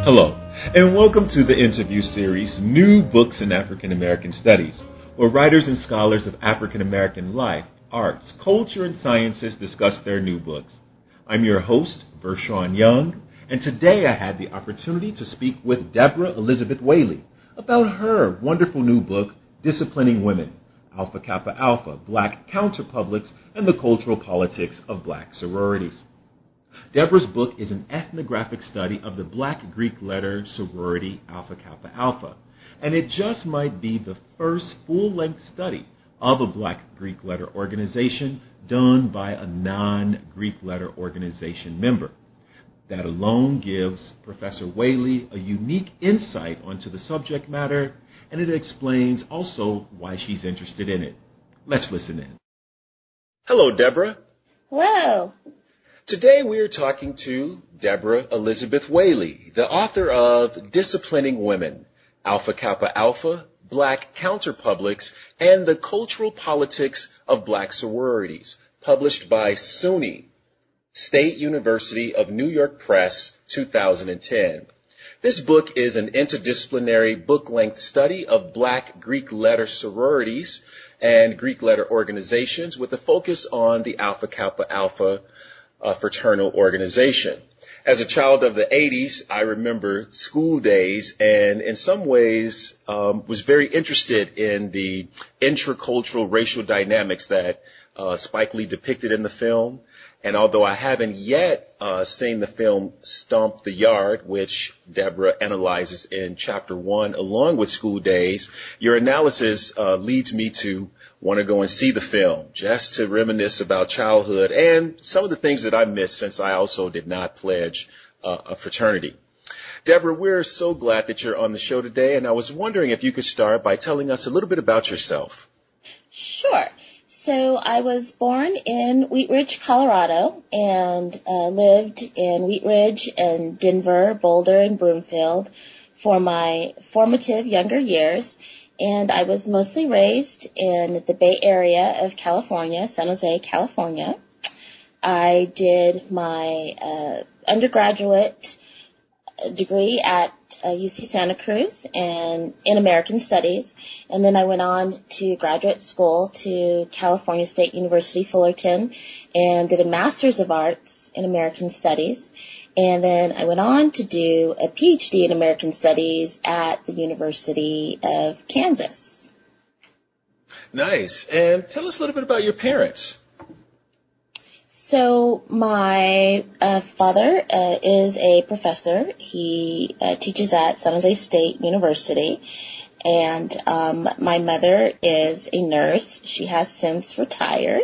Hello, and welcome to the interview series, New Books in African American Studies, where writers and scholars of African American life, arts, culture, and sciences discuss their new books. I'm your host, Vershawn Young, and today I had the opportunity to speak with Deborah Elizabeth Whaley about her wonderful new book, Disciplining Women, Alpha Kappa Alpha, Black Counterpublics, and the Cultural Politics of Black Sororities. Deborah's book is an ethnographic study of the Black Greek letter sorority Alpha Kappa Alpha, and it just might be the first full-length study of a Black Greek letter organization done by a non-Greek letter organization member. That alone gives Professor Whaley a unique insight onto the subject matter, and it explains also why she's interested in it. Let's listen in. Hello, Deborah. Hello. Today we are talking to Deborah Elizabeth Whaley, the author of Disciplining Women, Alpha Kappa Alpha, Black Counterpublics, and the Cultural Politics of Black Sororities, published by SUNY, State University of New York Press, 2010. This book is an interdisciplinary book-length study of Black Greek letter sororities and Greek letter organizations with a focus on the Alpha Kappa Alpha fraternal organization. As a child of the 80s, I remember school days and in some ways was very interested in the intracultural racial dynamics that Spike Lee depicted in the film. And although I haven't yet seen the film Stomp the Yard, which Deborah analyzes in Chapter 1 along with School Days, your analysis leads me to want to go and see the film just to reminisce about childhood and some of the things that I missed since I also did not pledge a fraternity. Deborah, we're so glad that you're on the show today, and I was wondering if you could start by telling us a little bit about yourself. Sure. So I was born in Wheat Ridge, Colorado, and lived in Wheat Ridge and Denver, Boulder, and Broomfield for my formative younger years. And I was mostly raised in the Bay Area of California, San Jose, California. I did my undergraduate degree at UC Santa Cruz and in American Studies, and then I went on to graduate school to California State University, Fullerton, and did a Master's of Arts in American Studies, and then I went on to do a PhD in American Studies at the University of Kansas. Nice. And tell us a little bit about your parents. So my father is a professor. He teaches at San Jose State University, and my mother is a nurse. She has since retired,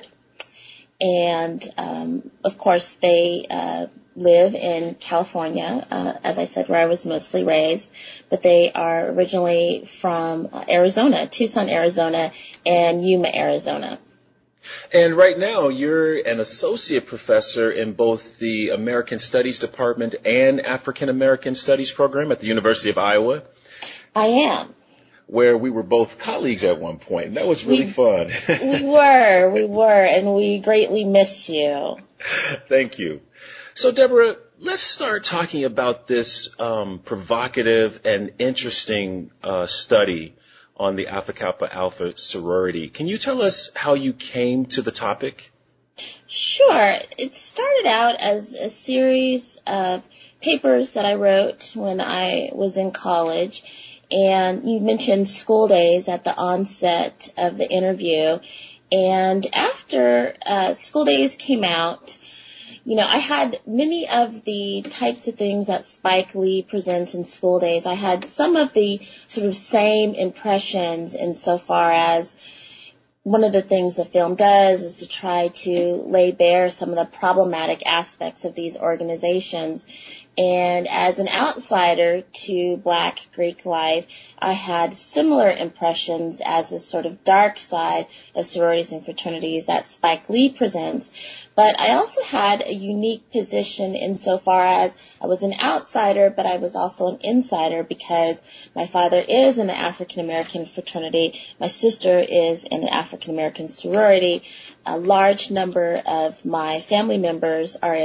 and of course they live in California, as I said, where I was mostly raised, but they are originally from Arizona, Tucson, Arizona, and Yuma, Arizona. And right now, you're an associate professor in both the American Studies Department and African American Studies program at the University of Iowa. I am. Where we were both colleagues at one point, and that was really fun. We were, and we greatly miss you. Thank you. So, Deborah, let's start talking about this provocative and interesting study on the Alpha Kappa Alpha sorority. Can you tell us how you came to the topic? Sure. It started out as a series of papers that I wrote when I was in college, and you mentioned School Days at the onset of the interview, and after School Days came out, you know, I had many of the types of things that Spike Lee presents in School Days. I had some of the sort of same impressions insofar as one of the things the film does is to try to lay bare some of the problematic aspects of these organizations. And as an outsider to Black Greek life, I had similar impressions as the sort of dark side of sororities and fraternities that Spike Lee presents. But I also had a unique position insofar as I was an outsider, but I was also an insider because my father is in the African American fraternity. My sister is in the African American sorority. A large number of my family members are in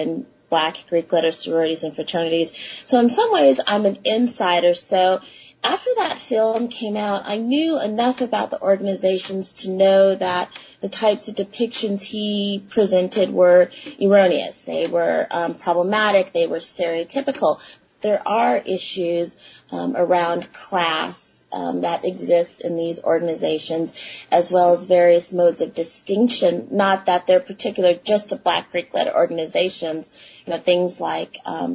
Black Greek letter sororities and fraternities. So in some ways, I'm an insider. So after that film came out, I knew enough about the organizations to know that the types of depictions he presented were erroneous. They were problematic. They were stereotypical. There are issues around class that exist in these organizations, as well as various modes of distinction, not that they're particular just to Black Greek letter organizations, things like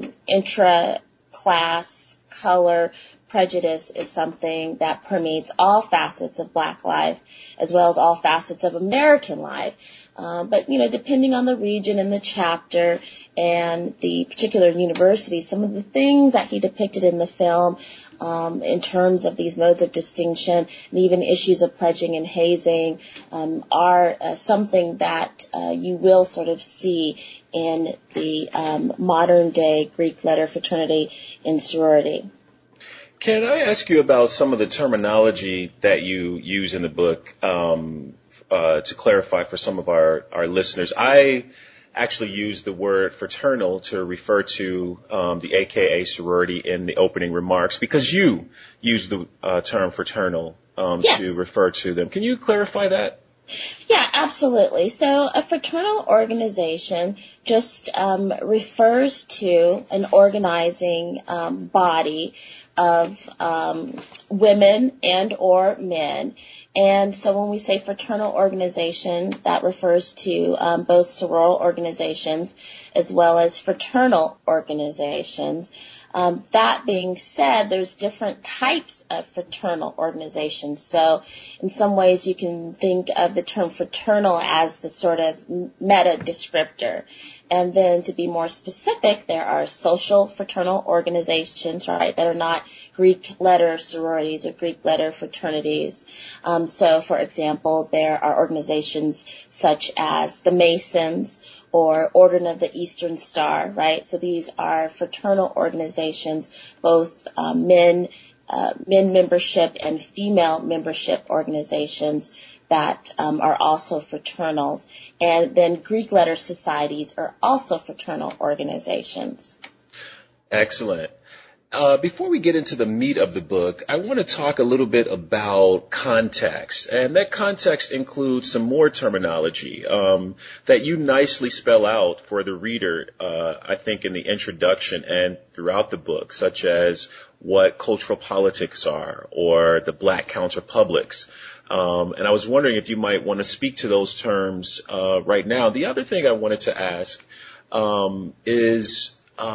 intra-class, color, prejudice is something that permeates all facets of Black life, as well as all facets of American life. But depending on the region and the chapter and the particular university, some of the things that he depicted in the film in terms of these modes of distinction and even issues of pledging and hazing are something that you will sort of see in the modern-day Greek letter fraternity and sorority. Can I ask you about some of the terminology that you use in the book to clarify for some of our listeners? I actually used the word fraternal to refer to the AKA sorority in the opening remarks because you used the term fraternal Yes. to refer to them. Can you clarify that? Yeah, absolutely. So a fraternal organization just refers to an organizing body of women and or men. And so when we say fraternal organization, that refers to both sororal organizations as well as fraternal organizations. That being said, there's different types of fraternal organizations. So in some ways you can think of the term fraternal as the sort of meta descriptor. And then to be more specific, there are social fraternal organizations, right, that are not Greek letter sororities or Greek letter fraternities. So, for example, there are organizations such as the Masons or Order of the Eastern Star, right? So these are fraternal organizations, both men membership and female membership organizations that are also fraternals. And then Greek letter societies are also fraternal organizations. Excellent. Before we get into the meat of the book, I want to talk a little bit about context. And that context includes some more terminology that you nicely spell out for the reader, I think, in the introduction and throughout the book, such as what cultural politics are or the Black counterpublics. And I was wondering if you might want to speak to those terms right now. The other thing I wanted to ask is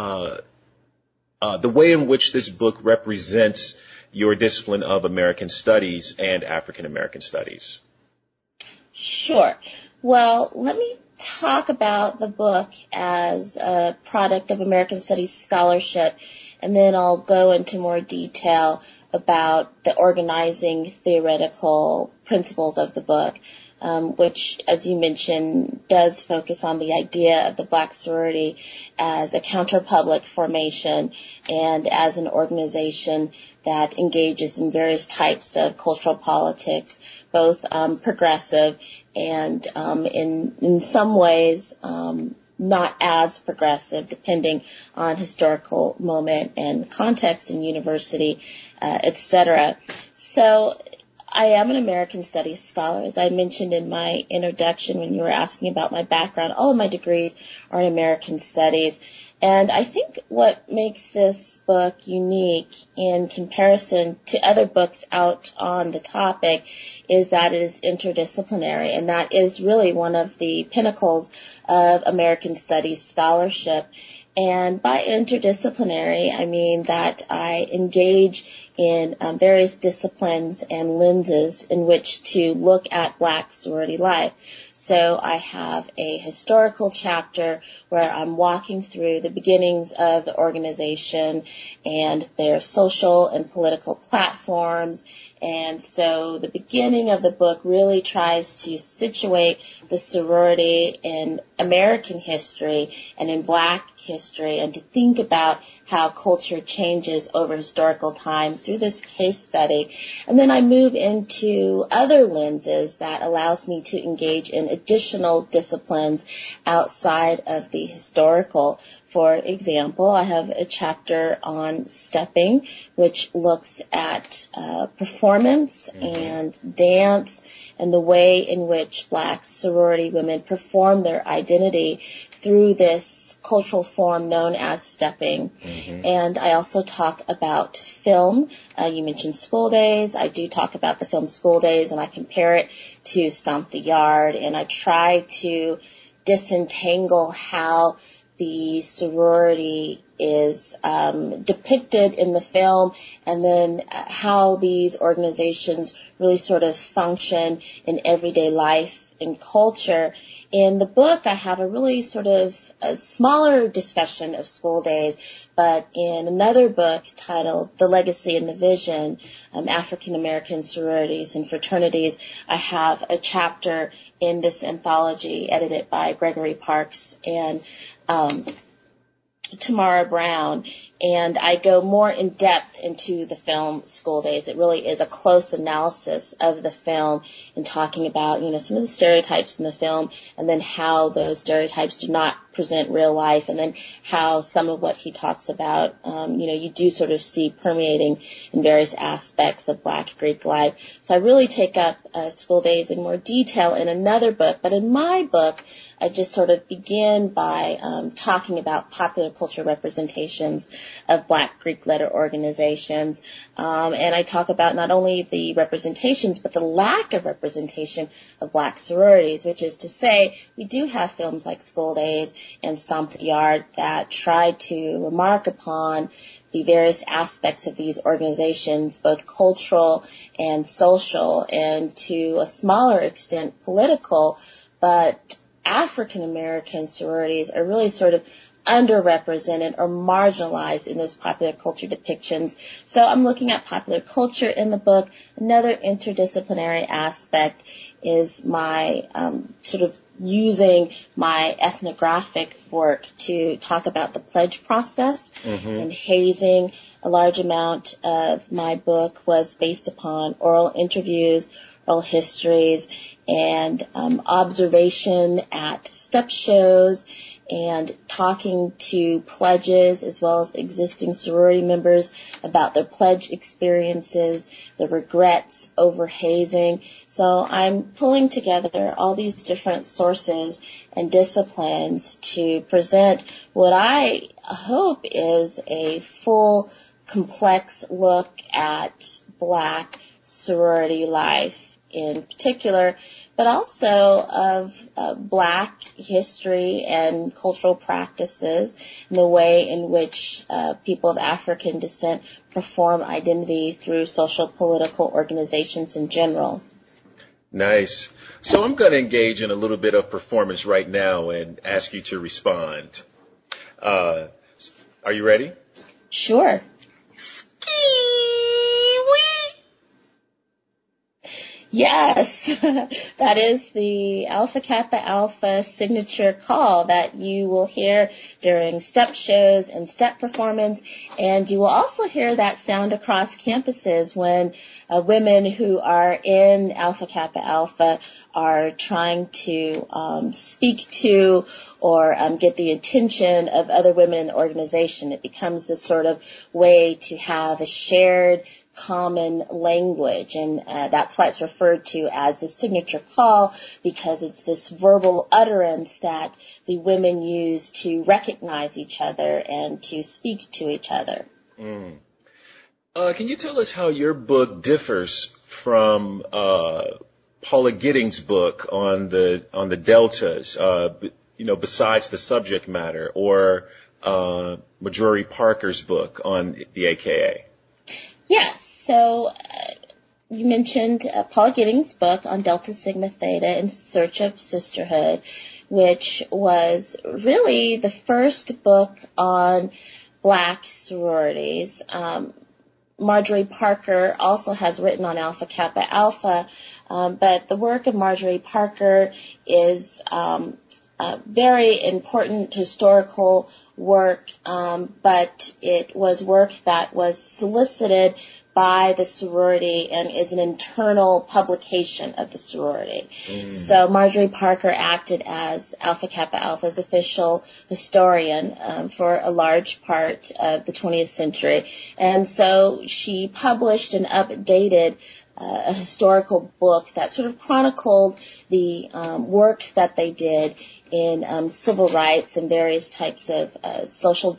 the way in which this book represents your discipline of American Studies and African American Studies. Sure. Well, let me talk about the book as a product of American Studies scholarship, and then I'll go into more detail about the organizing theoretical principles of the book, which, as you mentioned, does focus on the idea of the Black sorority as a counterpublic formation and as an organization that engages in various types of cultural politics, both progressive and in some ways not as progressive, depending on historical moment and context and university, etc. So I am an American Studies scholar. As I mentioned in my introduction when you were asking about my background, all of my degrees are in American Studies. And I think what makes this book unique in comparison to other books out on the topic is that it is interdisciplinary, and that is really one of the pinnacles of American Studies scholarship. And by interdisciplinary, I mean that I engage in various disciplines and lenses in which to look at Black sorority life. So I have a historical chapter where I'm walking through the beginnings of the organization and their social and political platforms. And so the beginning of the book really tries to situate the sorority in American history and in Black history, and to think about how culture changes over historical time through this case study. And then I move into other lenses that allows me to engage in additional disciplines outside of the historical. For example, I have a chapter on stepping, which looks at performance and dance and the way in which Black sorority women perform their identity through this cultural form known as stepping. And I also talk about film. You mentioned School Days. I do talk about the film School Days, and I compare it to Stomp the Yard, and I try to disentangle how the sorority is depicted in the film, and then how these organizations really sort of function in everyday life and culture. In the book, I have a really sort of a smaller discussion of School Days, but in another book titled The Legacy and the Vision, African American Sororities and Fraternities, I have a chapter in this anthology edited by Gregory Parks and Tamara Brown, and I go more in depth into the film School Days. It really is a close analysis of the film and talking about, some of the stereotypes in the film, and then how those stereotypes do not present real life, and then how some of what he talks about, you do sort of see permeating in various aspects of Black Greek life. So I really take up School Days in more detail in another book, but in my book, I just sort of begin by talking about popular culture representations of Black Greek letter organizations. And I talk about not only the representations, but the lack of representation of Black sororities, which is to say we do have films like School Days and Stomp the Yard that try to remark upon the various aspects of these organizations, both cultural and social, and to a smaller extent political, but African American sororities are really sort of underrepresented or marginalized in those popular culture depictions. So I'm looking at popular culture in the book. Another interdisciplinary aspect is my sort of using my ethnographic work to talk about the pledge process and hazing. A large amount of my book was based upon oral interviews, oral histories, and observation at step shows, and talking to pledges as well as existing sorority members about their pledge experiences, the regrets over hazing. So I'm pulling together all these different sources and disciplines to present what I hope is a full, complex look at Black sorority life in particular, but also of Black history and cultural practices, and the way in which people of African descent perform identity through social political organizations in general. Nice. So I'm going to engage in a little bit of performance right now and ask you to respond. Are you ready? Sure. Yes, that is the Alpha Kappa Alpha signature call that you will hear during step shows and step performance, and you will also hear that sound across campuses when women who are in Alpha Kappa Alpha are trying to speak to or get the attention of other women in the organization. It becomes this sort of way to have a shared common language, and that's why it's referred to as the signature call, because it's this verbal utterance that the women use to recognize each other and to speak to each other. Can you tell us how your book differs from Paula Giddings' book on the deltas, besides the subject matter, or Marjorie Parker's book on the AKA? Yes. So you mentioned Paula Giddings' book on Delta Sigma Theta in Search of Sisterhood, which was really the first book on Black sororities. Marjorie Parker also has written on Alpha Kappa Alpha, but the work of Marjorie Parker is very important historical work, but it was work that was solicited by the sorority and is an internal publication of the sorority. So Marjorie Parker acted as Alpha Kappa Alpha's official historian for a large part of the 20th century. And so she published and updated a historical book that sort of chronicled the work that they did in civil rights and various types of social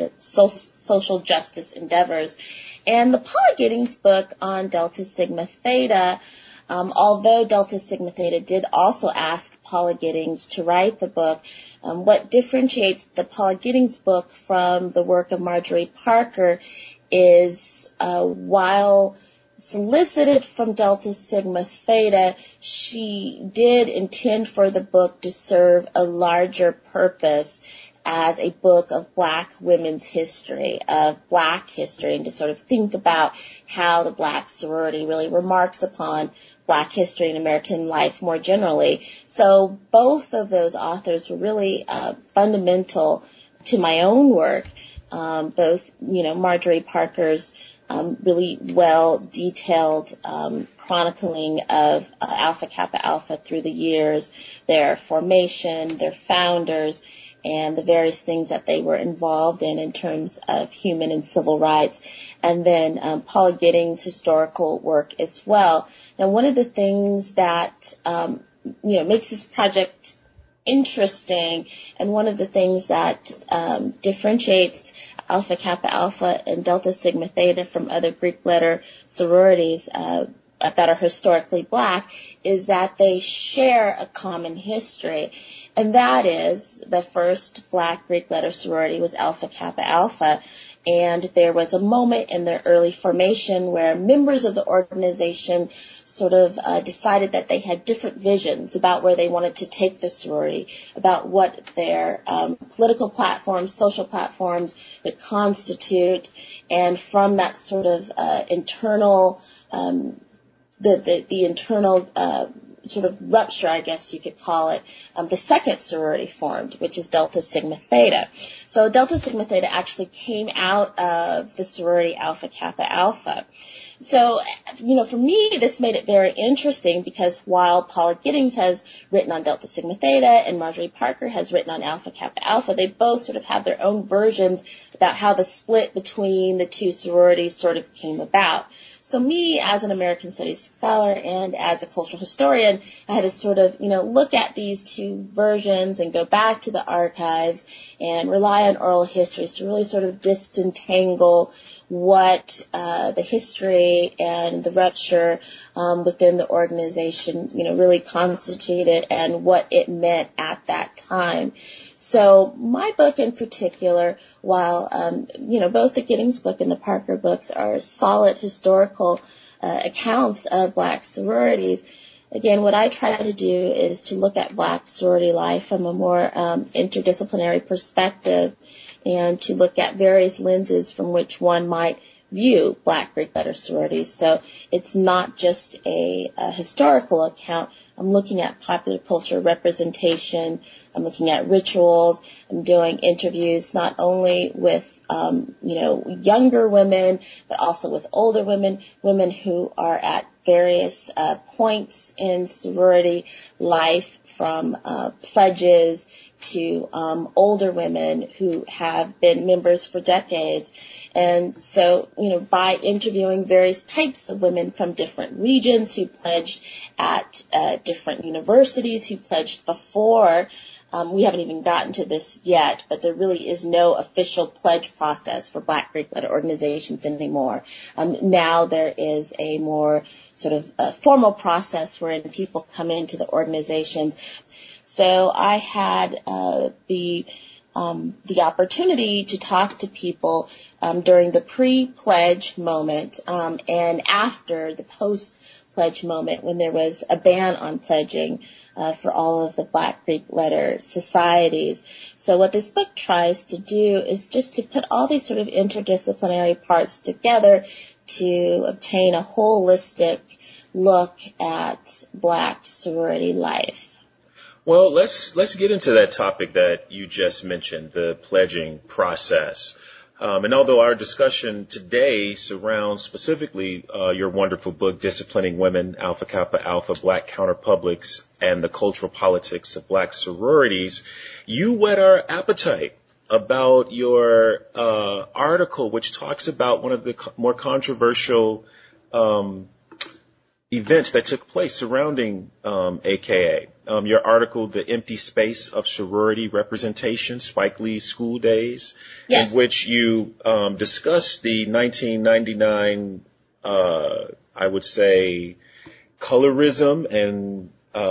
justice endeavors. And the Paula Giddings book on Delta Sigma Theta, although Delta Sigma Theta did also ask Paula Giddings to write the book, what differentiates the Paula Giddings book from the work of Marjorie Parker is while solicited from Delta Sigma Theta, she did intend for the book to serve a larger purpose as a book of Black women's history, of Black history, and to sort of think about how the Black sorority really remarks upon Black history and American life more generally. So both of those authors were really fundamental to my own work, both, Marjorie Parker's really well detailed chronicling of Alpha Kappa Alpha through the years, their formation, their founders, and the various things that they were involved in terms of human and civil rights, and then Paula Giddings' historical work as well. Now, one of the things that makes this project interesting, and one of the things that differentiates Alpha Kappa Alpha and Delta Sigma Theta from other Greek letter sororities that are historically Black is that they share a common history, and that is the first Black Greek letter sorority was Alpha Kappa Alpha, and there was a moment in their early formation where members of the organization sort of decided that they had different visions about where they wanted to take the sorority, about what their political platforms, social platforms would constitute, and from that sort of internal the internal sort of rupture, I guess you could call it, the second sorority formed, which is Delta Sigma Theta. So Delta Sigma Theta actually came out of the sorority Alpha Kappa Alpha. So, for me, this made it very interesting because while Paula Giddings has written on Delta Sigma Theta and Marjorie Parker has written on Alpha Kappa Alpha, they both sort of have their own versions about how the split between the two sororities sort of came about. So me, as an American Studies scholar and as a cultural historian, I had to sort of, look at these two versions and go back to the archives and rely on oral histories to really sort of disentangle what the history and the rupture within the organization, really constituted and what it meant at that time. So my book in particular, while, both the Giddings book and the Parker books are solid historical accounts of Black sororities, again, what I try to do is to look at Black sorority life from a more interdisciplinary perspective and to look at various lenses from which one might view Black Greek letter sororities. So it's not just a historical account. I'm looking at popular culture representation. I'm looking at rituals. I'm doing interviews not only with younger women, but also with older women, women who are at various points in sorority life, from pledges to older women who have been members for decades. And so, by interviewing various types of women from different regions who pledged at different universities, who pledged before, we haven't even gotten to this yet, but there really is no official pledge process for Black Greek letter organizations anymore. Now there is a more sort of formal process wherein people come into the organizations. So I had the opportunity to talk to people during the pre-pledge moment and after the post-pledge moment, when there was a ban on pledging for all of the Black Greek letter societies. So what this book tries to do is just to put all these sort of interdisciplinary parts together to obtain a holistic look at Black sorority life. Well, let's get into that topic that you just mentioned, the pledging process. And although our discussion today surrounds specifically your wonderful book, Disciplining Women, Alpha Kappa Alpha, Black Counterpublics, and the Cultural Politics of Black Sororities, you whet our appetite about your article, which talks about one of the more controversial events that took place surrounding AKA. Your article, The Empty Space of Sorority Representation, Spike Lee's School Days, yes, in which you discussed the 1999, I would say, colorism and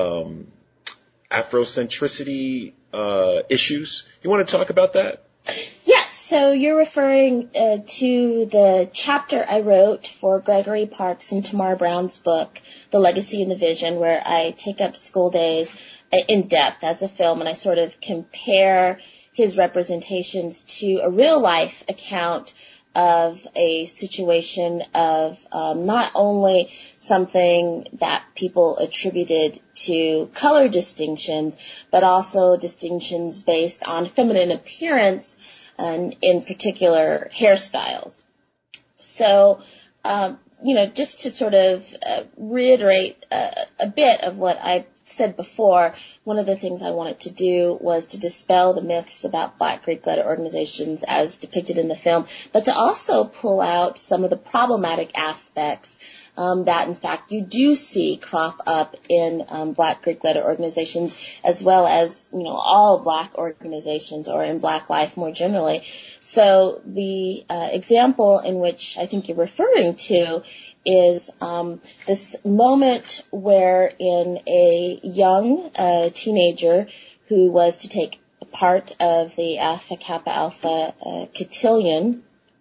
Afrocentricity issues. You want to talk about that? Yes. So you're referring to the chapter I wrote for Gregory Parks and Tamar Brown's book, The Legacy and the Vision, where I take up School Days in depth as a film, and I sort of compare his representations to a real-life account of a situation of not only something that people attributed to color distinctions, but also distinctions based on feminine appearance, and in particular hairstyles. So, just to sort of reiterate a bit of what I said before, one of the things I wanted to do was to dispel the myths about Black Greek letter organizations as depicted in the film, but to also pull out some of the problematic aspects that, in fact, you do see crop up in Black Greek letter organizations, as well as, all Black organizations or in Black life more generally. So the example in which I think you're referring to is this moment wherein a young teenager who was to take part of the Alpha Kappa Alpha cotillion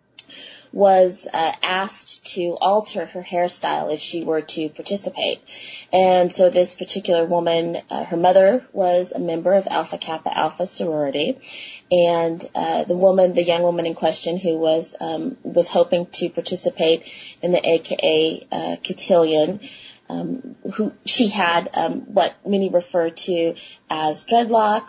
was asked to alter her hairstyle if she were to participate. And so this particular woman, her mother was a member of Alpha Kappa Alpha sorority, and the young woman in question who was hoping to participate in the AKA cotillion, who she had what many refer to as dreadlocks,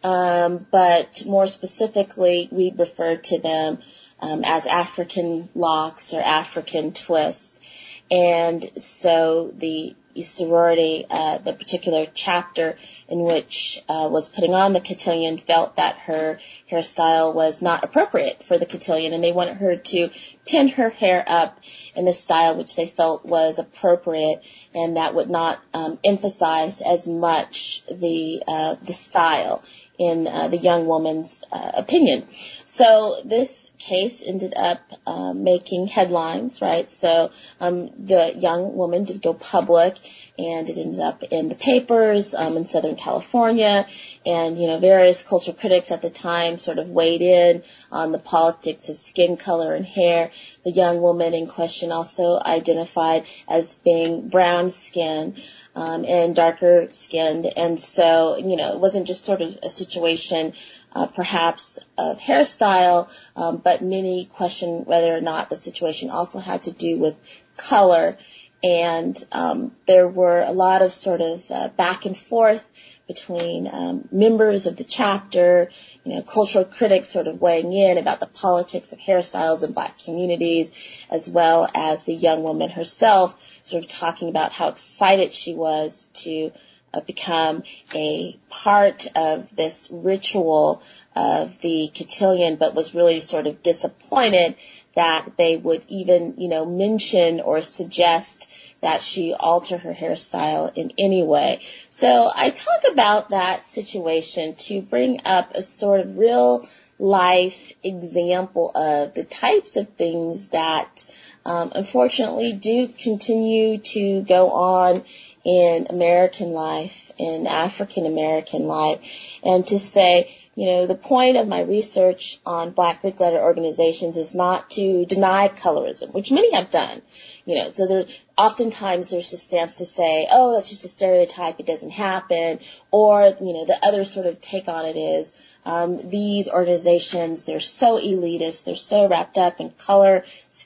but more specifically, we refer to them as African locks or African twists. And so the sorority, the particular chapter in which was putting on the cotillion, felt that her hairstyle was not appropriate for the cotillion, and they wanted her to pin her hair up in a style which they felt was appropriate and that would not emphasize as much the style in the young woman's opinion. So this case ended up making headlines, right? So the young woman did go public, and it ended up in the papers in Southern California, and various cultural critics at the time sort of weighed in on the politics of skin color and hair. The young woman in question also identified as being brown skinned and darker skinned, and so it wasn't just sort of a situation perhaps of hairstyle, but many question whether or not the situation also had to do with color. And there were a lot of sort of back and forth between members of the chapter, cultural critics sort of weighing in about the politics of hairstyles in Black communities, as well as the young woman herself sort of talking about how excited she was to become a part of this ritual of the cotillion, but was really sort of disappointed that they would even, mention or suggest that she alter her hairstyle in any way. So I talk about that situation to bring up a sort of real life example of the types of things that unfortunately do continue to go on in American life, in African American life, and to say, the point of my research on Black Greek letter organizations is not to deny colorism, which many have done. So oftentimes there's a stance to say, oh, that's just a stereotype, it doesn't happen, or, the other sort of take on it is, these organizations, they're so elitist, they're so wrapped up in color,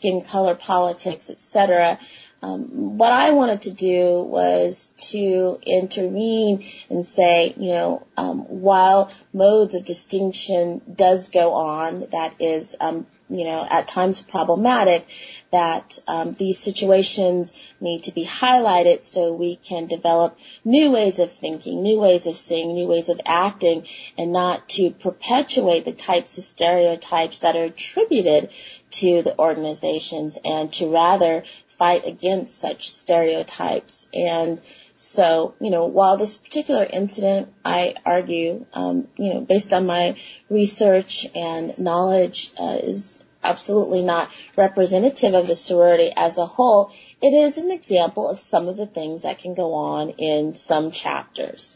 skin color politics, etc. What I wanted to do was to intervene and say, while modes of distinction does go on, that is, at times problematic, that these situations need to be highlighted so we can develop new ways of thinking, new ways of seeing, new ways of acting, and not to perpetuate the types of stereotypes that are attributed to the organizations, and to rather fight against such stereotypes. And so, while this particular incident, I argue, based on my research and knowledge, is absolutely not representative of the sorority as a whole, it is an example of some of the things that can go on in some chapters.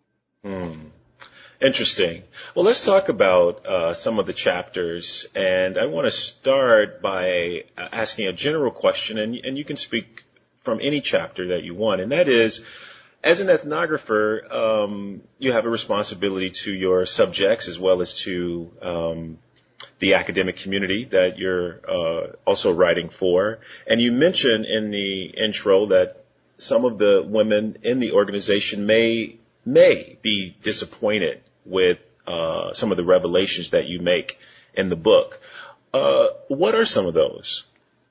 Interesting. Well, let's talk about some of the chapters, and I want to start by asking a general question, and you can speak from any chapter that you want, and that is, as an ethnographer, you have a responsibility to your subjects as well as to the academic community that you're also writing for. And you mentioned in the intro that some of the women in the organization may be disappointed with some of the revelations that you make in the book. What are some of those?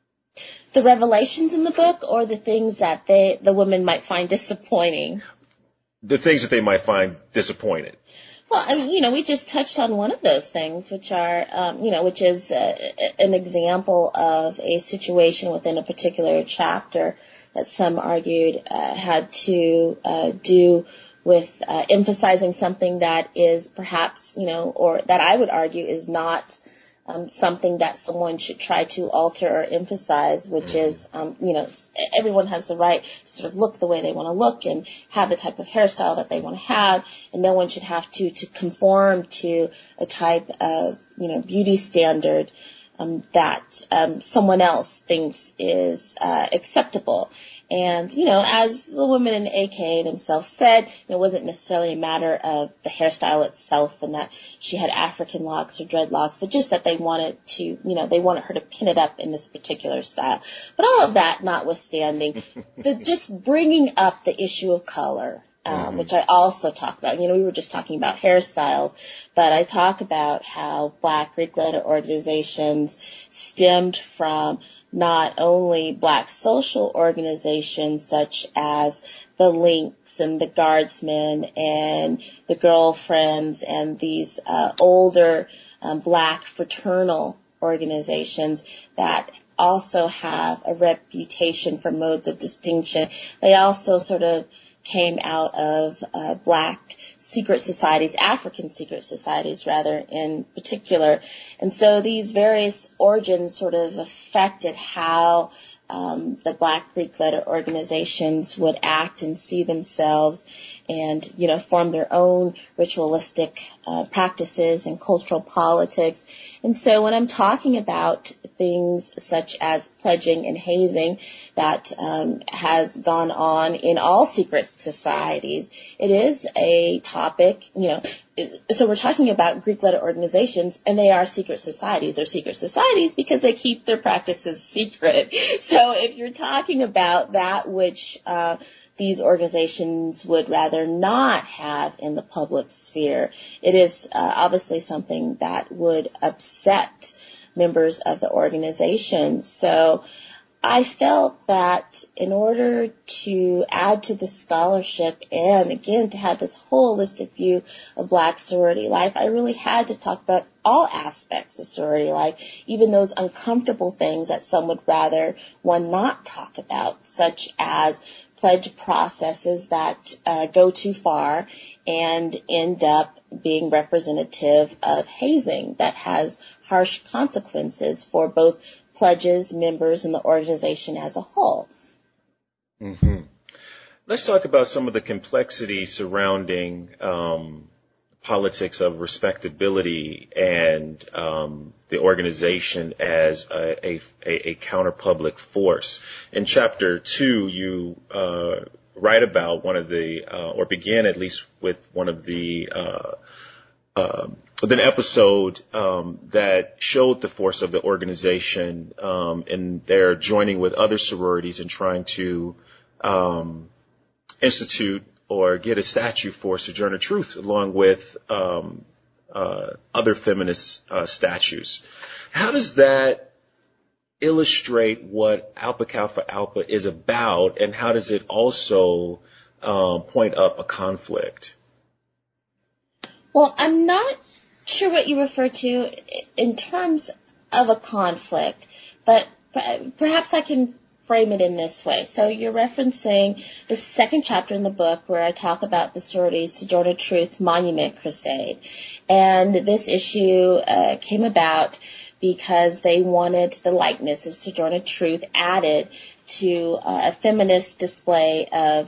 The revelations in the book, or the things that the women might find disappointing? The things that they might find disappointed. Well, we just touched on one of those things, which are, which is an example of a situation within a particular chapter that some argued had to do with emphasizing something that is perhaps, or that I would argue is not something that someone should try to alter or emphasize, which is, everyone has the right to sort of look the way they want to look and have the type of hairstyle that they want to have, and no one should have to conform to a type of, beauty standard that someone else thinks is acceptable. And, as the women in AK themselves said, it wasn't necessarily a matter of the hairstyle itself and that she had African locks or dreadlocks, but just that they wanted to, they wanted her to pin it up in this particular style. But all of that notwithstanding, just bringing up the issue of color, which I also talk about. We were just talking about hairstyles, but I talk about how Black Greek letter organizations stemmed from not only Black social organizations such as the Links and the Guardsmen and the Girlfriends and these older Black fraternal organizations that also have a reputation for modes of distinction. They also sort of came out of Black secret societies, African secret societies rather in particular. And so these various origins sort of affected how the Black Greek letter organizations would act and see themselves and, form their own ritualistic practices and cultural politics. And so when I'm talking about things such as pledging and hazing that has gone on in all secret societies, it is a topic, so we're talking about Greek letter organizations, and they are secret societies. They're secret societies because they keep their practices secret. So if you're talking about that which these organizations would rather not have in the public sphere, it is obviously something that would upset members of the organization. So I felt that in order to add to the scholarship and, again, to have this holistic view of Black sorority life, I really had to talk about all aspects of sorority life, even those uncomfortable things that some would rather one not talk about, such as pledge processes that go too far and end up being representative of hazing that has harsh consequences for both pledges, members, and the organization as a whole. Mm-hmm. Let's talk about some of the complexity surrounding politics of respectability and the organization as a counter-public force. In Chapter 2, you write about one of the, or begin at least with one of the an episode that showed the force of the organization and their joining with other sororities and trying to institute or get a statue for Sojourner Truth, along with other feminist statues. How does that illustrate what Alpha Kappa Alpha is about, and how does it also point up a conflict? Well, I'm not sure what you refer to in terms of a conflict, but perhaps I can frame it in this way. So you're referencing the second chapter in the book where I talk about the sorority's Sojourner Truth Monument Crusade. And this issue came about because they wanted the likeness of Sojourner Truth added to a feminist display of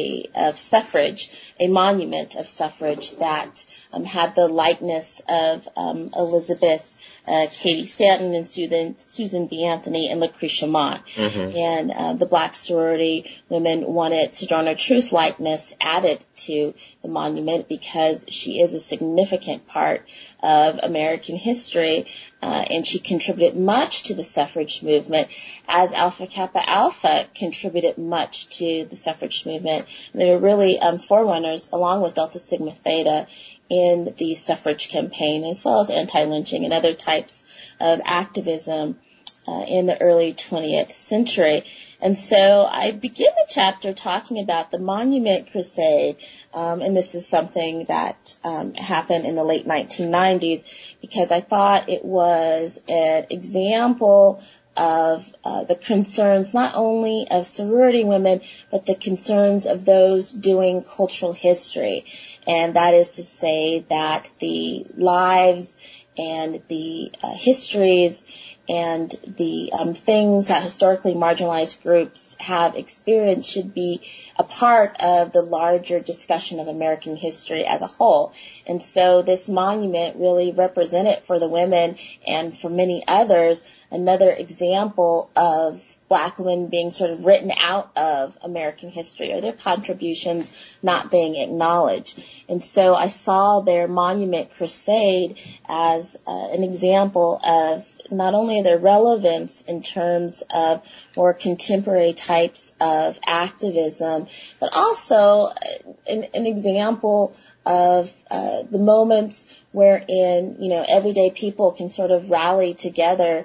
suffrage, a monument of suffrage that had the likeness of Elizabeth, Katie Stanton, and Susan B. Anthony, and Lucretia Mott. Mm-hmm. And the black sorority women wanted Sojourner Truth's likeness added to the monument because she is a significant part of American history, and she contributed much to the suffrage movement, as Alpha Kappa Alpha contributed much to the suffrage movement. They were really forerunners, along with Delta Sigma Theta, in the suffrage campaign, as well as anti-lynching and other types of activism in the early 20th century. And so I begin the chapter talking about the Monument Crusade, and this is something that happened in the late 1990s, because I thought it was an example of the concerns not only of sorority women, but the concerns of those doing cultural history. And that is to say that the lives and the histories and the things that historically marginalized groups have experienced should be a part of the larger discussion of American history as a whole. And so this monument really represented for the women and for many others another example of black women being sort of written out of American history, or their contributions not being acknowledged. And so I saw their Monument Crusade as an example of not only their relevance in terms of more contemporary types of activism, but also an example of the moments wherein, everyday people can sort of rally together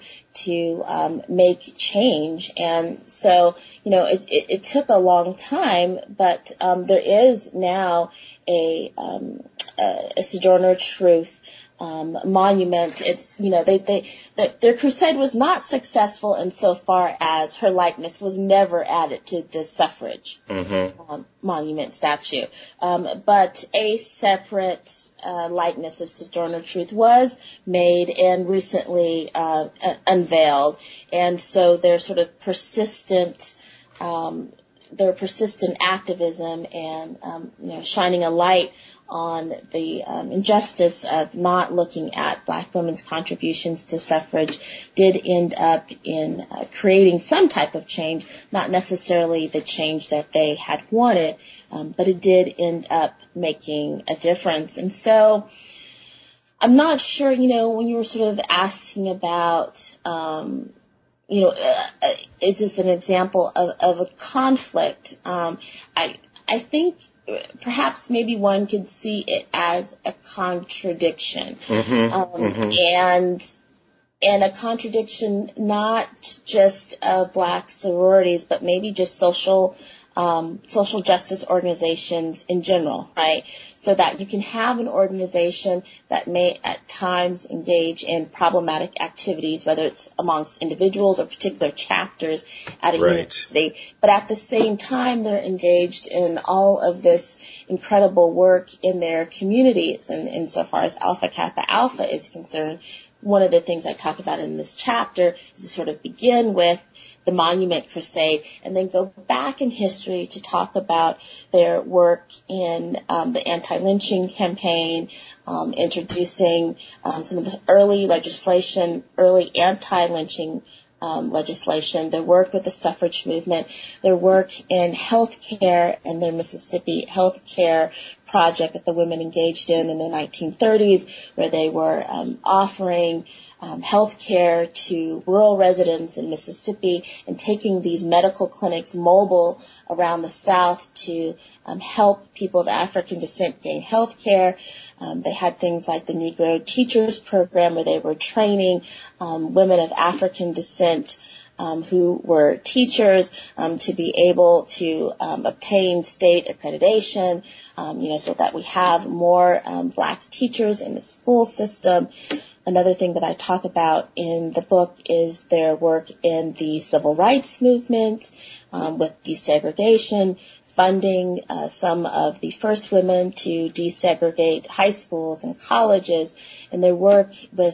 to make change. And so, it took a long time, but there is now a Sojourner Truth monument. It's, their crusade was not successful insofar as her likeness was never added to the suffrage monument statue. But a separate likeness of Sojourner Truth was made and recently unveiled. And so their sort of persistent activism and, shining a light on the injustice of not looking at black women's contributions to suffrage did end up in creating some type of change, not necessarily the change that they had wanted, but it did end up making a difference. And so I'm not sure, when you were sort of asking about, is this an example of a conflict? I think perhaps maybe one could see it as a contradiction, and a contradiction not just of black sororities, but maybe just social justice organizations in general, right? So that you can have an organization that may at times engage in problematic activities, whether it's amongst individuals or particular chapters at a university, but at the same time they're engaged in all of this incredible work in their communities. And insofar as Alpha Kappa Alpha is concerned, one of the things I talk about in this chapter is to sort of begin with the Monument Crusade and then go back in history to talk about their work in the anti-lynching campaign, introducing some of the early anti-lynching legislation, their work with the suffrage movement, their work in health care and their Mississippi health care project that the women engaged in the 1930s, where they were offering health care to rural residents in Mississippi and taking these medical clinics mobile around the South to help people of African descent gain health care. They had things like the Negro Teachers Program, where they were training women of African descent who were teachers to be able to obtain state accreditation, so that we have more black teachers in the school system. Another thing that I talk about in the book is their work in the civil rights movement with desegregation, funding some of the first women to desegregate high schools and colleges, and their work with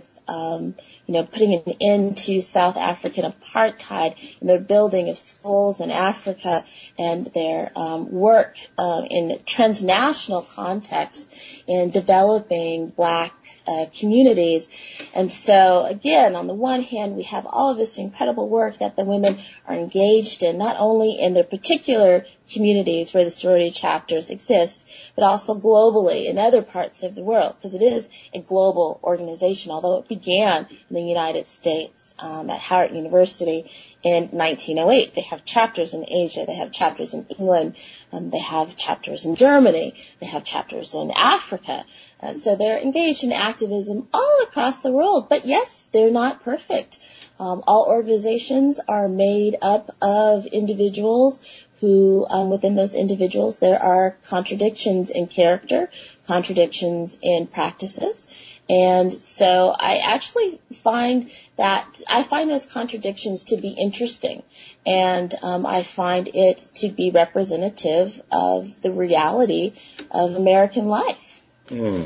putting an end to South African apartheid, and their building of schools in Africa, and their work in transnational context in developing black communities. And so, again, on the one hand, we have all of this incredible work that the women are engaged in, not only in their particular communities where the sorority chapters exist, but also globally in other parts of the world, because it is a global organization, although it began in the United States at Howard University in 1908. They have chapters in Asia, they have chapters in England, they have chapters in Germany, they have chapters in Africa. So they're engaged in activism all across the world, but yes, they're not perfect. All organizations are made up of individuals who, within those individuals, there are contradictions in character, contradictions in practices. And so I actually find those contradictions to be interesting, and I find it to be representative of the reality of American life. Mm.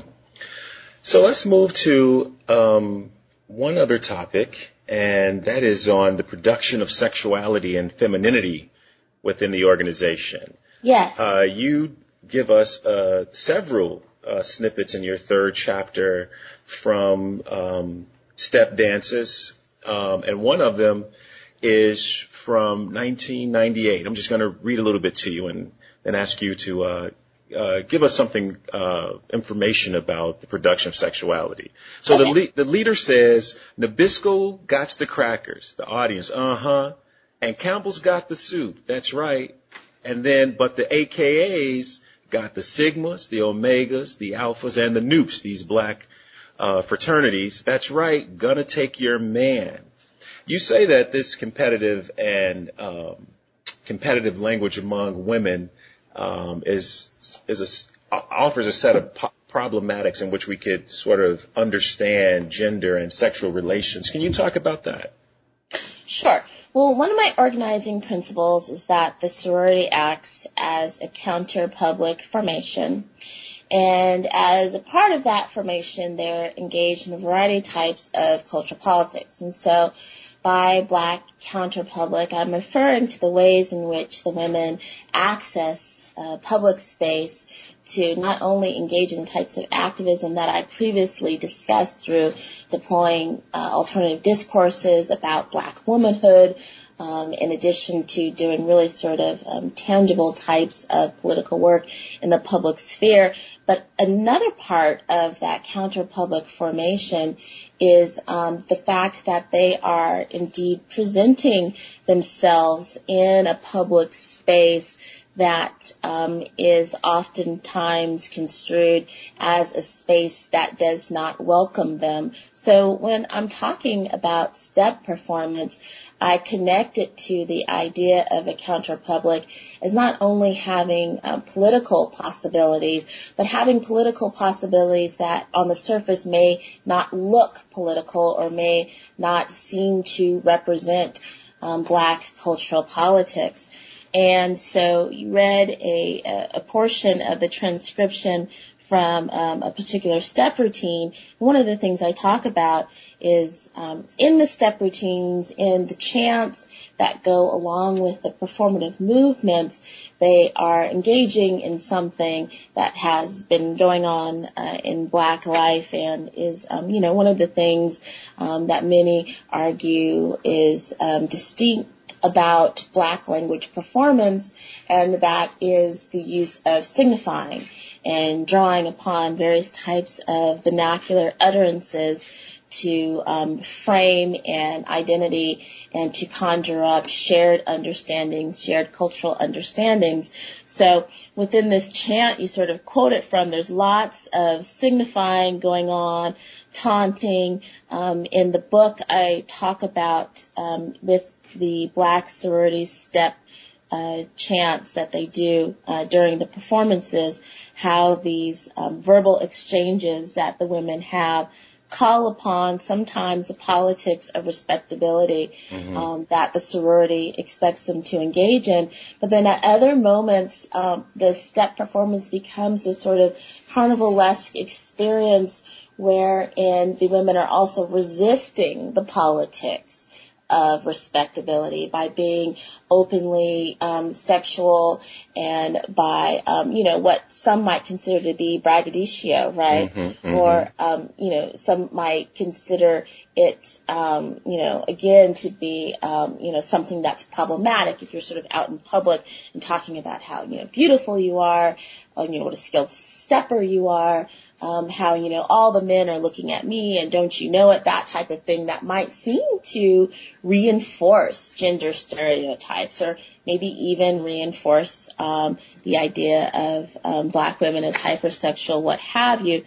So let's move to one other topic, and that is on the production of sexuality and femininity within the organization. Yes. You give us several snippets in your third chapter from step dances, and one of them is from 1998. I'm just going to read a little bit to you and then ask you to give us something, information about the production of sexuality. So okay. The leader says, Nabisco got the crackers. The audience, and Campbell's got the soup. That's right. And then, but the AKAs got the Sigmas, the Omegas, the Alphas, and the Nupes, these black fraternities. That's right. Gonna take your man. You say that this competitive and competitive language among women offers a set of problematics in which we could sort of understand gender and sexual relations. Can you talk about that? Sure. Well, one of my organizing principles is that the sorority acts as a counter-public formation. And as a part of that formation, they're engaged in a variety of types of cultural politics. And so by black counter-public, I'm referring to the ways in which the women access public space to not only engage in types of activism that I previously discussed through deploying alternative discourses about black womanhood, in addition to doing really sort of tangible types of political work in the public sphere. But another part of that counter-public formation is the fact that they are indeed presenting themselves in a public space that is oftentimes construed as a space that does not welcome them. So when I'm talking about step performance, I connect it to the idea of a counterpublic as not only having political possibilities, but having political possibilities that on the surface may not look political or may not seem to represent black cultural politics. And so you read a portion of the transcription from a particular step routine. One of the things I talk about is in the step routines, in the chants that go along with the performative movements, they are engaging in something that has been going on in black life and is, one of the things that many argue is distinct about Black language performance, and that is the use of signifying and drawing upon various types of vernacular utterances to frame an identity and to conjure up shared understandings, shared cultural understandings. So within this chant you sort of quote it from, there's lots of signifying going on, taunting. In the book I talk about with the Black sorority step chants that they do during the performances, how these verbal exchanges that the women have call upon sometimes the politics of respectability that the sorority expects them to engage in. But then at other moments, the step performance becomes a sort of carnivalesque experience wherein the women are also resisting the politics of respectability by being openly sexual and by, what some might consider to be braggadocio, right? Or, some might consider it, again, to be, something that's problematic if you're sort of out in public and talking about how, beautiful you are, what a skilled stepper you are, how, all the men are looking at me and don't you know it, that type of thing that might seem to reinforce gender stereotypes or maybe even reinforce the idea of Black women as hypersexual, what have you.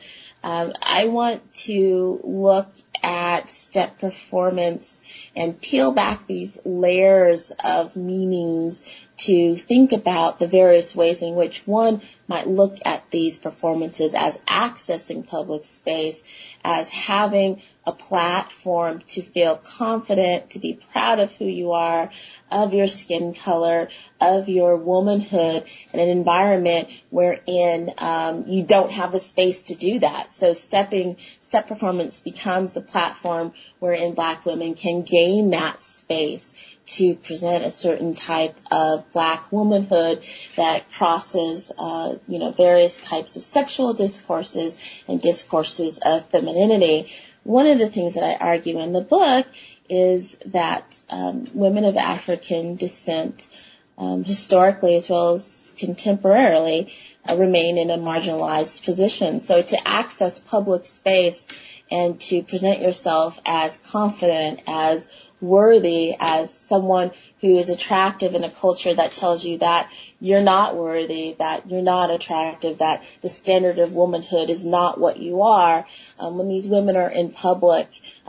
I want to look at step performance and peel back these layers of meanings to think about the various ways in which one might look at these performances as accessing public space, as having a platform to feel confident, to be proud of who you are, of your skin color, of your womanhood, in an environment wherein you don't have the space to do that. So step performance becomes the platform wherein Black women can gain that space to present a certain type of Black womanhood that crosses, various types of sexual discourses and discourses of femininity. One of the things that I argue in the book is that women of African descent, historically as well as contemporarily, remain in a marginalized position. So to access public space and to present yourself as confident, as worthy, as someone who is attractive in a culture that tells you that you're not worthy, that you're not attractive, that the standard of womanhood is not what you are, when these women are in public,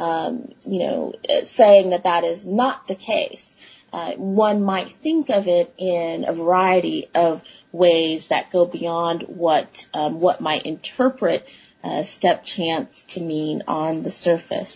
saying that that is not the case, one might think of it in a variety of ways that go beyond what might interpret step chants to mean on the surface.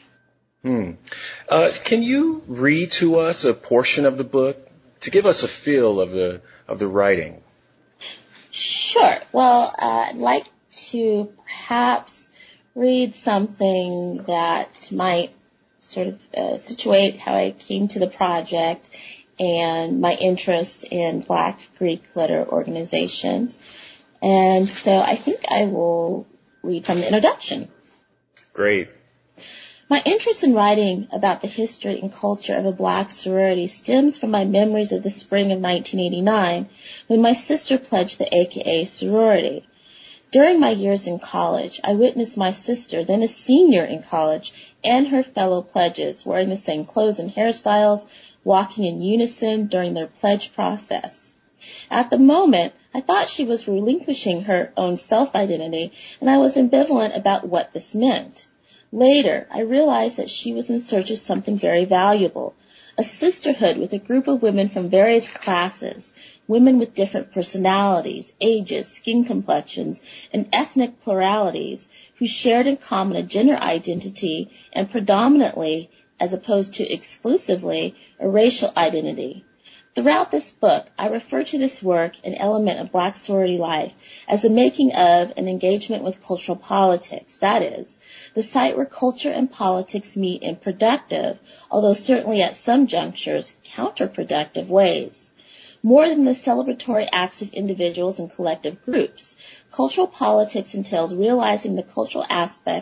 Can you read to us a portion of the book to give us a feel of the writing? Sure. Well, I'd like to perhaps read something that might sort of situate how I came to the project and my interest in Black Greek letter organizations. And so I think I will read from the introduction. Great. My interest in writing about the history and culture of a Black sorority stems from my memories of the spring of 1989 when my sister pledged the AKA sorority. During my years in college, I witnessed my sister, then a senior in college, and her fellow pledges wearing the same clothes and hairstyles, walking in unison during their pledge process. At the moment, I thought she was relinquishing her own self-identity, and I was ambivalent about what this meant. Later, I realized that she was in search of something very valuable, a sisterhood with a group of women from various classes, women with different personalities, ages, skin complexions, and ethnic pluralities who shared in common a gender identity and predominantly, as opposed to exclusively, a racial identity. Throughout this book, I refer to this work, an element of Black sorority life, as the making of an engagement with cultural politics, that is, the site where culture and politics meet in productive, although certainly at some junctures, counterproductive ways. More than the celebratory acts of individuals and collective groups, cultural politics entails realizing the cultural aspects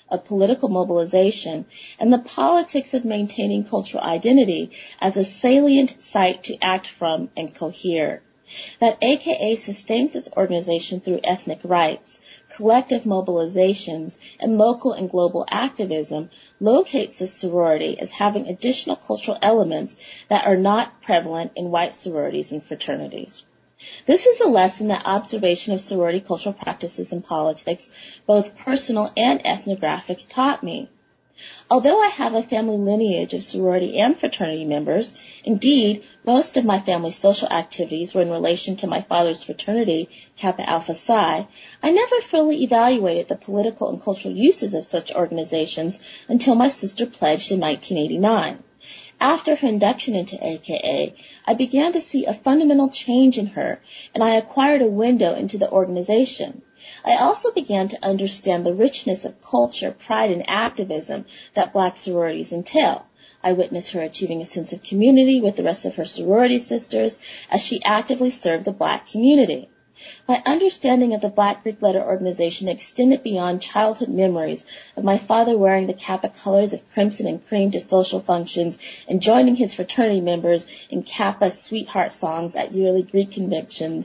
of political mobilization and the politics of maintaining cultural identity as a salient site to act from and cohere. That AKA sustains its organization through ethnic rights, collective mobilizations, and local and global activism locates the sorority as having additional cultural elements that are not prevalent in white sororities and fraternities. This is a lesson that observation of sorority cultural practices and politics, both personal and ethnographic, taught me. Although I have a family lineage of sorority and fraternity members, indeed, most of my family's social activities were in relation to my father's fraternity, Kappa Alpha Psi, I never fully evaluated the political and cultural uses of such organizations until my sister pledged in 1989. After her induction into AKA, I began to see a fundamental change in her, and I acquired a window into the organization. I also began to understand the richness of culture, pride, and activism that black sororities entail. I witnessed her achieving a sense of community with the rest of her sorority sisters as she actively served the black community. My understanding of the Black Greek Letter Organization extended beyond childhood memories of my father wearing the Kappa colors of crimson and cream to social functions and joining his fraternity members in Kappa sweetheart songs at yearly Greek conventions,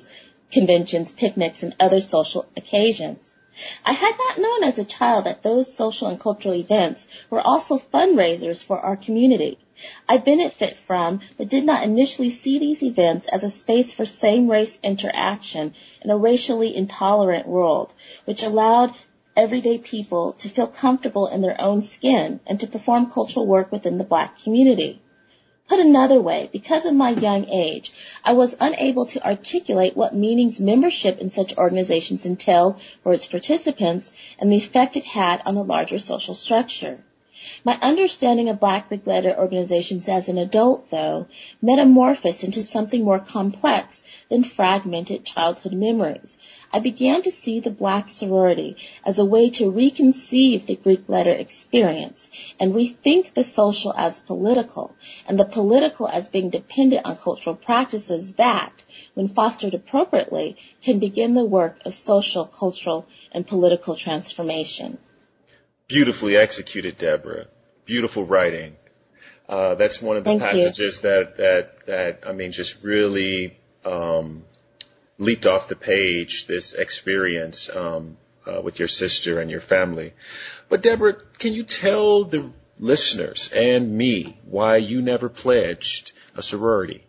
picnics, and other social occasions. I had not known as a child that those social and cultural events were also fundraisers for our community. I benefit from, but did not initially see these events as a space for same-race interaction in a racially intolerant world, which allowed everyday people to feel comfortable in their own skin and to perform cultural work within the black community. Put another way, because of my young age, I was unable to articulate what meanings membership in such organizations entailed for its participants and the effect it had on the larger social structure. My understanding of Black Greek Letter organizations as an adult, though, metamorphosed into something more complex than fragmented childhood memories. I began to see the black sorority as a way to reconceive the Greek letter experience and rethink the social as political and the political as being dependent on cultural practices that, when fostered appropriately, can begin the work of social, cultural, and political transformation. Beautifully executed, Deborah. Beautiful writing. That's one of the passages that I mean, just really leaped off the page, this experience with your sister and your family. But Deborah, can you tell the listeners and me why you never pledged a sorority?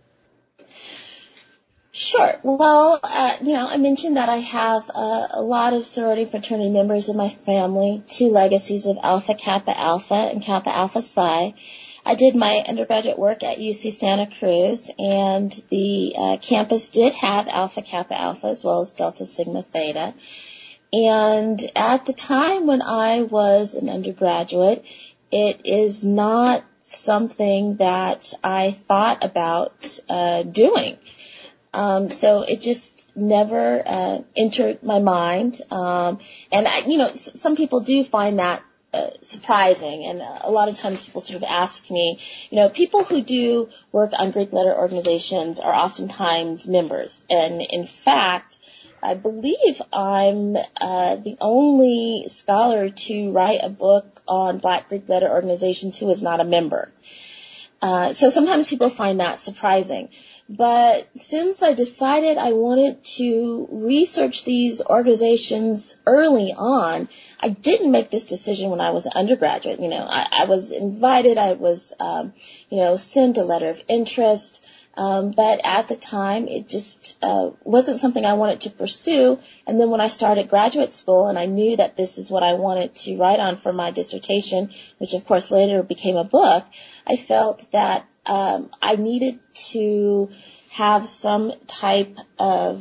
Sure. Well, I mentioned that I have a lot of sorority fraternity members in my family, two legacies of Alpha Kappa Alpha and Kappa Alpha Psi. I did my undergraduate work at UC Santa Cruz, and the campus did have Alpha Kappa Alpha as well as Delta Sigma Theta. And at the time when I was an undergraduate, it is not something that I thought about doing. So it just never entered my mind. And some people do find that surprising. And a lot of times people sort of ask me, people who do work on Greek letter organizations are oftentimes members. And in fact, I believe I'm the only scholar to write a book on Black Greek letter organizations who is not a member. So sometimes people find that surprising. But since I decided I wanted to research these organizations early on, I didn't make this decision when I was an undergraduate. I was invited, I was, sent a letter of interest, but at the time it just wasn't something I wanted to pursue. And then when I started graduate school and I knew that this is what I wanted to write on for my dissertation, which of course later became a book, I felt that I needed to have some type of,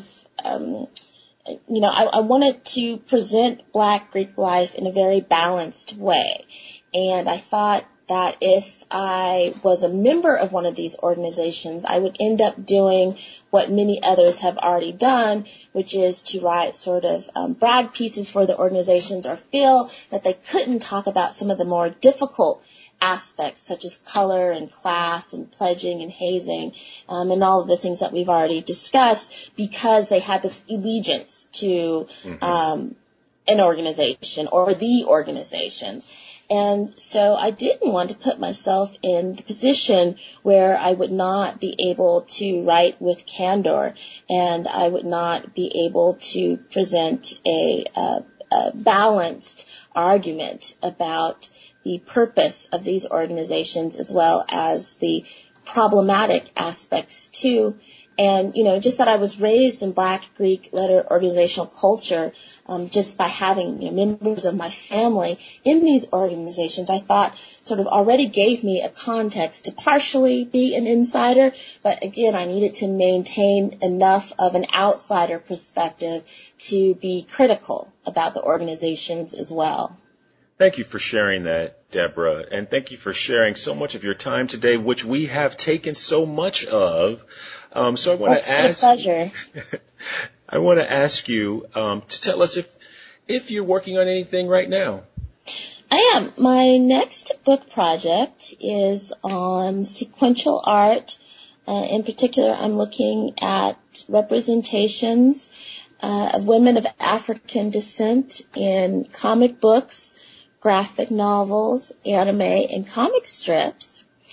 I wanted to present Black Greek life in a very balanced way. And I thought that if I was a member of one of these organizations, I would end up doing what many others have already done, which is to write sort of brag pieces for the organizations or feel that they couldn't talk about some of the more difficult aspects such as color and class and pledging and hazing and all of the things that we've already discussed because they had this allegiance to an organization or the organizations. And so I didn't want to put myself in the position where I would not be able to write with candor, and I would not be able to present a balanced argument about the purpose of these organizations as well as the problematic aspects too. And, just that I was raised in Black Greek letter organizational culture, just by having members of my family in these organizations, I thought sort of already gave me a context to partially be an insider. But again, I needed to maintain enough of an outsider perspective to be critical about the organizations as well. Thank you for sharing that, Deborah, and thank you for sharing so much of your time today, which we have taken so much of. So I want to ask. Pleasure. I want to ask you to tell us if you're working on anything right now. I am. My next book project is on sequential art. In particular, I'm looking at representations of women of African descent in comic books, graphic novels, anime, and comic strips.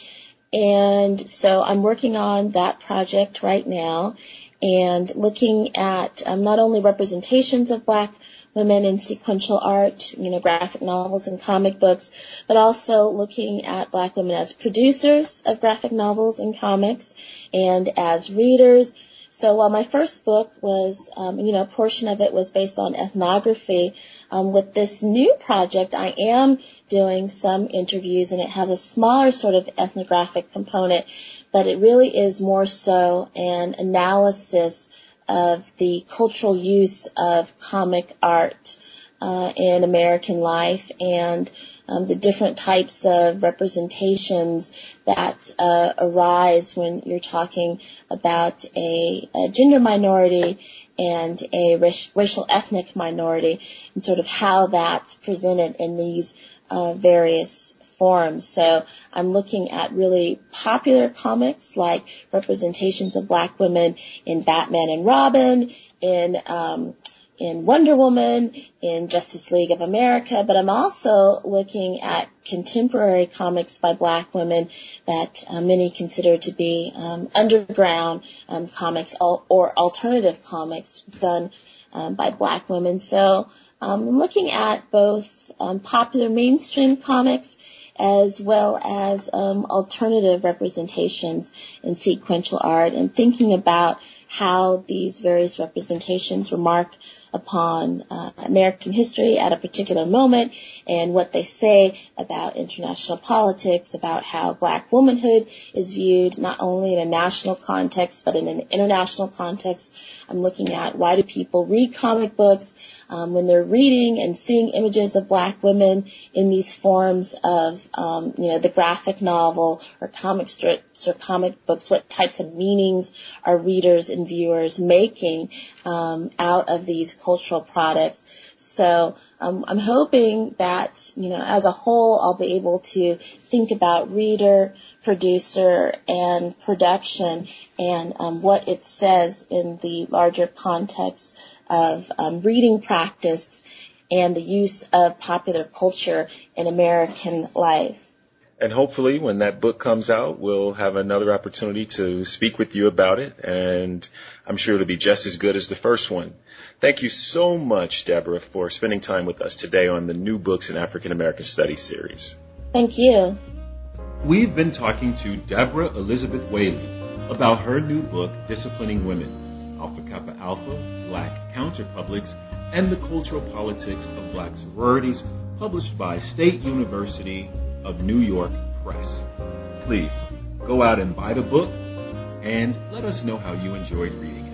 And so I'm working on that project right now and looking at not only representations of Black women in sequential art, graphic novels and comic books, but also looking at Black women as producers of graphic novels and comics and as readers. So while my first book was, a portion of it was based on ethnography, with this new project, I am doing some interviews, and it has a smaller sort of ethnographic component, but it really is more so an analysis of the cultural use of comic art in American life and the different types of representations that arise when you're talking about a gender minority and a racial ethnic minority, and sort of how that's presented in these various forms. So I'm looking at really popular comics like representations of Black women in Batman and Robin, in Wonder Woman, in Justice League of America, but I'm also looking at contemporary comics by Black women that many consider to be underground comics or alternative comics done by Black women. So I'm looking at both popular mainstream comics as well as alternative representations in sequential art, and thinking about how these various representations remark upon American history at a particular moment, and what they say about international politics, about how Black womanhood is viewed not only in a national context but in an international context. I'm looking at why do people read comic books when they're reading and seeing images of Black women in these forms of, the graphic novel or comic strips or comic books. What types of meanings are readers and viewers making out of these cultural products? So I'm hoping that, as a whole, I'll be able to think about reader, producer, and production and what it says in the larger context of reading practice and the use of popular culture in American life. And hopefully when that book comes out, we'll have another opportunity to speak with you about it, and I'm sure it'll be just as good as the first one. Thank you so much, Deborah, for spending time with us today on the New Books in African American Studies series. Thank you. We've been talking to Deborah Elizabeth Whaley about her new book, Disciplining Women, Alpha Kappa Alpha, Black Counterpublics, and the Cultural Politics of Black Sororities, published by State University of New York Press. Please go out and buy the book and let us know how you enjoyed reading it.